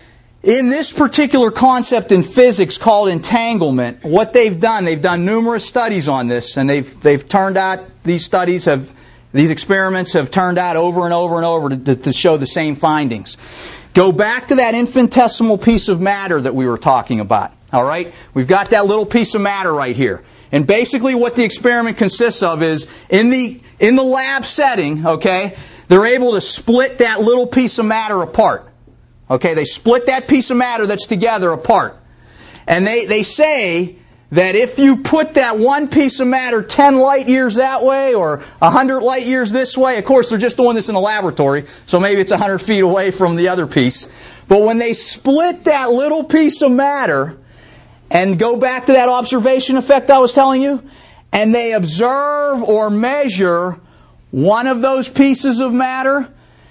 [SPEAKER 1] In this particular concept in physics called entanglement, what they've done, they've done numerous studies on this, and they've they've turned out, these studies have, these experiments have turned out over and over and over to, to show the same findings. Go back to that infinitesimal piece of matter that we were talking about. All right? We've got that little piece of matter right here. And basically what the experiment consists of is, in the in the lab setting, okay, they're able to split that little piece of matter apart. Okay, they split that piece of matter that's together apart. And they, they say that if you put that one piece of matter ten light years that way or one hundred light years this way, of course they're just doing this in a laboratory, so maybe it's one hundred feet away from the other piece. But when they split that little piece of matter, and go back to that observation effect I was telling you, and they observe or measure one of those pieces of matter,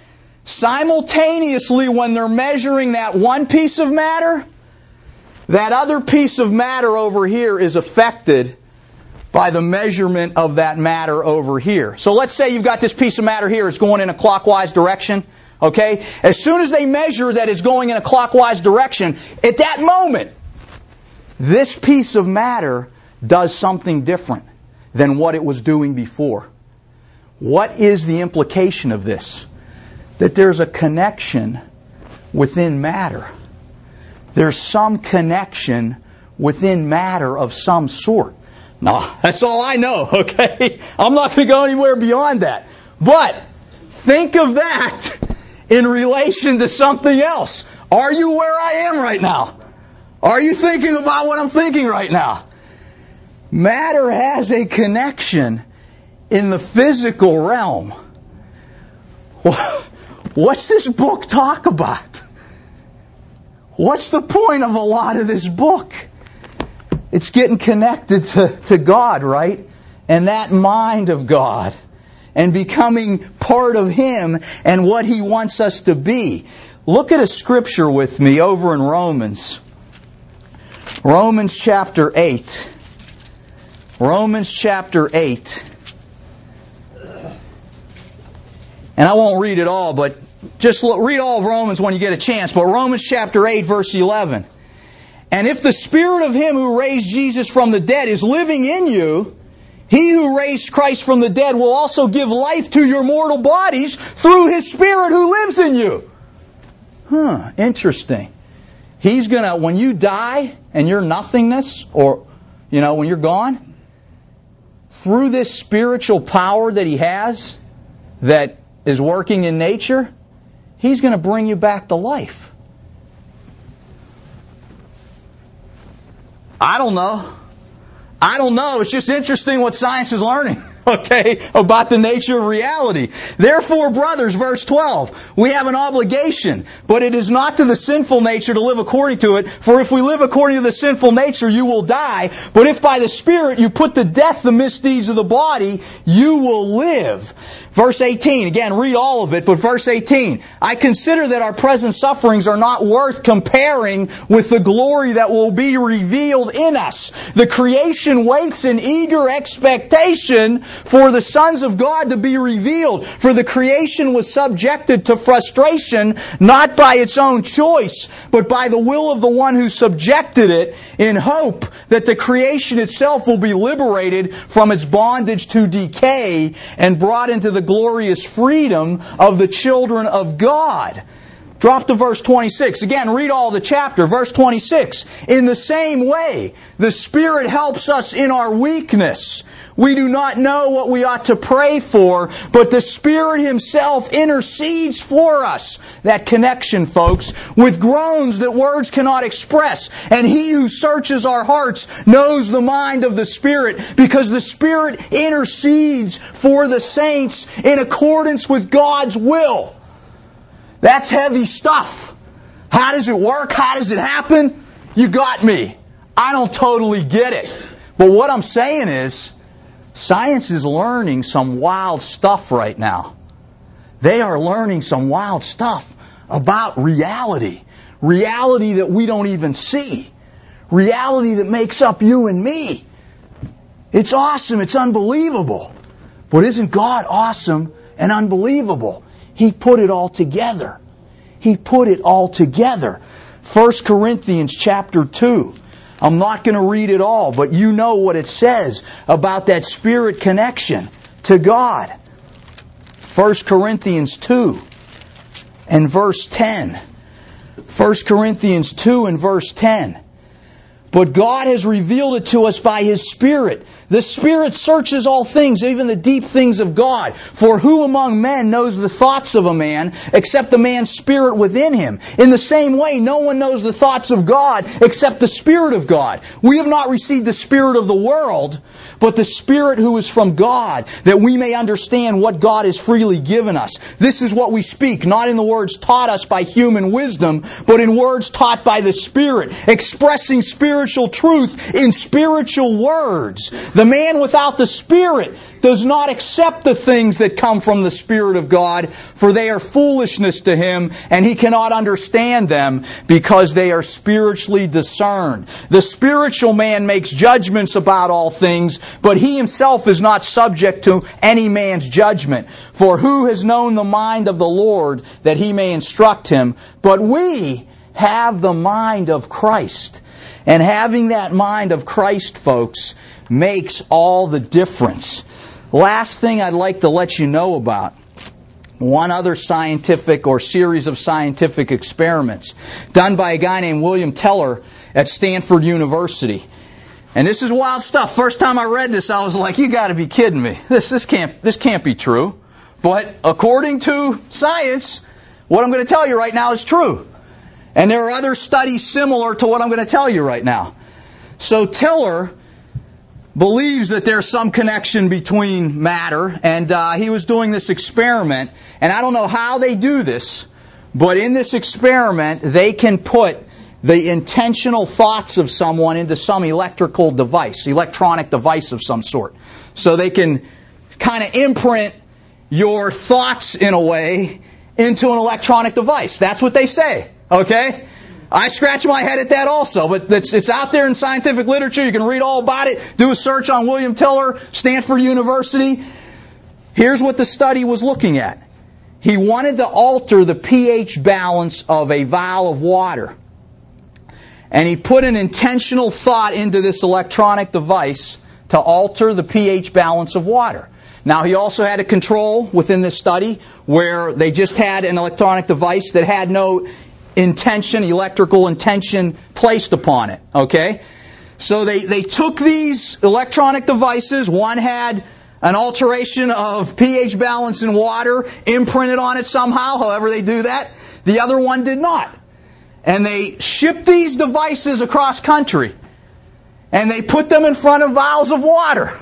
[SPEAKER 1] simultaneously when they're measuring that one piece of matter, that other piece of matter over here is affected by the measurement of that matter over here. So let's say you've got this piece of matter here, it's going in a clockwise direction. Okay? As soon as they measure that it's going in a clockwise direction, at that moment, this piece of matter does something different than what it was doing before. What is the implication of this? That there's a connection within matter. There's some connection within matter of some sort. Now, that's all I know, okay? I'm not going to go anywhere beyond that. But think of that in relation to something else. Are you where I am right now? Are you thinking about what I'm thinking right now? Matter has a connection in the physical realm. What's this book talk about? What's the point of a lot of this book? It's getting connected to, to God, right? And that mind of God. And becoming part of Him and what He wants us to be. Look at a scripture with me over in Romans. Romans chapter eight. Romans chapter eight. And I won't read it all, but just look, read all of Romans when you get a chance. But Romans chapter eight, verse eleven. And if the Spirit of Him who raised Jesus from the dead is living in you, He who raised Christ from the dead will also give life to your mortal bodies through His Spirit who lives in you. Huh, interesting. He's gonna, when you die and you're nothingness, or, you know, when you're gone, through this spiritual power that He has, that is working in nature, He's going to bring you back to life. I don't know. I don't know. It's just interesting what science is learning, okay, about the nature of reality. Therefore, brothers, verse twelve, we have an obligation, but it is not to the sinful nature to live according to it. For if we live according to the sinful nature, you will die. But if by the Spirit you put to death the misdeeds of the body, you will live. Verse eighteen, again, read all of it, but verse eighteen, I consider that our present sufferings are not worth comparing with the glory that will be revealed in us. The creation waits in eager expectation for the sons of God to be revealed. For the creation was subjected to frustration, not by its own choice, but by the will of the one who subjected it, in hope that the creation itself will be liberated from its bondage to decay and brought into the glorious freedom of the children of God. Drop to verse twenty-six. Again, read all the chapter. Verse twenty-six. In the same way, the Spirit helps us in our weakness. We do not know what we ought to pray for, but the Spirit Himself intercedes for us. That connection, folks, with groans that words cannot express. And He who searches our hearts knows the mind of the Spirit, because the Spirit intercedes for the saints in accordance with God's will. That's heavy stuff. How does it work? How does it happen? You got me. I don't totally get it. But what I'm saying is, science is learning some wild stuff right now. They are learning some wild stuff about reality. Reality that we don't even see. Reality that makes up you and me. It's awesome. It's unbelievable. But isn't God awesome and unbelievable? He put it all together. He put it all together. First Corinthians chapter two. I'm not going to read it all, but you know what it says about that spirit connection to God. First Corinthians two and verse ten. First Corinthians two and verse ten. But God has revealed it to us by His Spirit. The Spirit searches all things, even the deep things of God. For who among men knows the thoughts of a man, except the man's spirit within him? In the same way, no one knows the thoughts of God, except the Spirit of God. We have not received the spirit of the world, but the Spirit who is from God, that we may understand what God has freely given us. This is what we speak, not in the words taught us by human wisdom, but in words taught by the Spirit, expressing spiritual truth in spiritual words. The man without the Spirit does not accept the things that come from the Spirit of God, for they are foolishness to him, and he cannot understand them because they are spiritually discerned. The spiritual man makes judgments about all things, but he himself is not subject to any man's judgment. For who has known the mind of the Lord that he may instruct him? But we have the mind of Christ. And having that mind of Christ, folks, makes all the difference. Last thing I'd like to let you know about. One other scientific or series of scientific experiments done by a guy named William Teller at Stanford University. And this is wild stuff. First time I read this, I was like, you got to be kidding me. This this can't this can't be true. But according to science, what I'm going to tell you right now is true. And there are other studies similar to what I'm going to tell you right now. So Teller believes that there's some connection between matter, and uh, he was doing this experiment, and I don't know how they do this, but in this experiment they can put the intentional thoughts of someone into some electrical device, electronic device of some sort. So they can kind of imprint your thoughts in a way into an electronic device. That's what they say, okay? I scratch my head at that also, but it's, it's out there in scientific literature. You can read all about it. Do a search on William Tiller, Stanford University. Here's what the study was looking at. He wanted to alter the pH balance of a vial of water. And he put an intentional thought into this electronic device to alter the pH balance of water. Now, he also had a control within this study where they just had an electronic device that had no intention, electrical intention placed upon it. Okay? So they, they took these electronic devices. One had an alteration of pH balance in water imprinted on it somehow, however they do that. The other one did not. And they shipped these devices across country. And they put them in front of vials of water.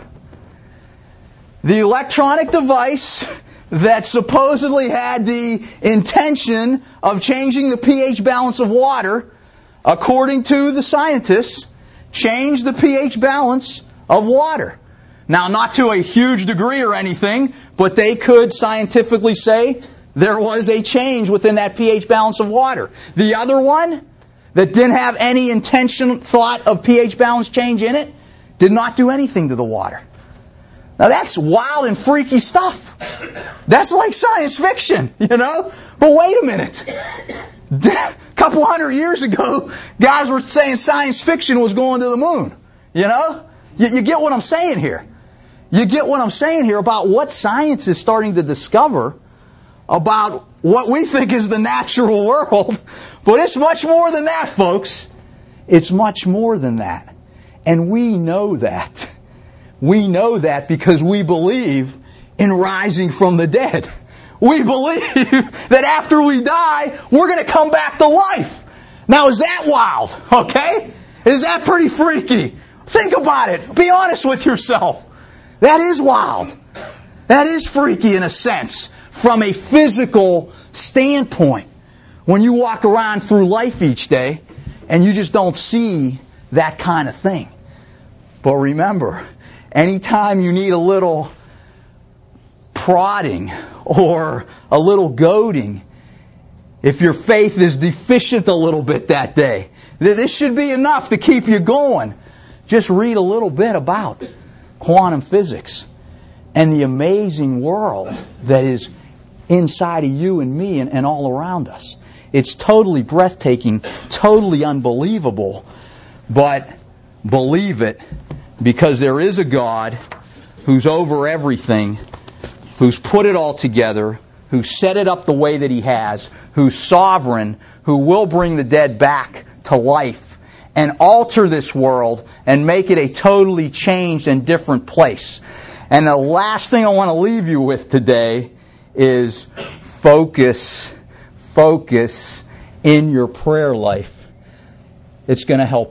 [SPEAKER 1] The electronic device that supposedly had the intention of changing the pH balance of water, according to the scientists, changed the pH balance of water. Now, not to a huge degree or anything, but they could scientifically say there was a change within that pH balance of water. The other one, that didn't have any intention, thought of pH balance change in it, did not do anything to the water. Now that's wild and freaky stuff. That's like science fiction, you know? But wait a minute. A couple hundred years ago, guys were saying science fiction was going to the moon. You know? You, you get what I'm saying here. You get what I'm saying here about what science is starting to discover about what we think is the natural world. But it's much more than that, folks. It's much more than that. And we know that. We know that because we believe in rising from the dead. We believe that after we die, we're going to come back to life. Now, is that wild? Okay? Is that pretty freaky? Think about it. Be honest with yourself. That is wild. That is freaky in a sense, from a physical standpoint. When you walk around through life each day and you just don't see that kind of thing. But remember, anytime you need a little prodding or a little goading, if your faith is deficient a little bit that day, this should be enough to keep you going. Just read a little bit about quantum physics and the amazing world that is inside of you and me and, and all around us. It's totally breathtaking, totally unbelievable, but believe it, because there is a God who's over everything, who's put it all together, who set it up the way that He has, who's sovereign, who will bring the dead back to life and alter this world and make it a totally changed and different place. And the last thing I want to leave you with today is focus, focus in your prayer life. It's going to help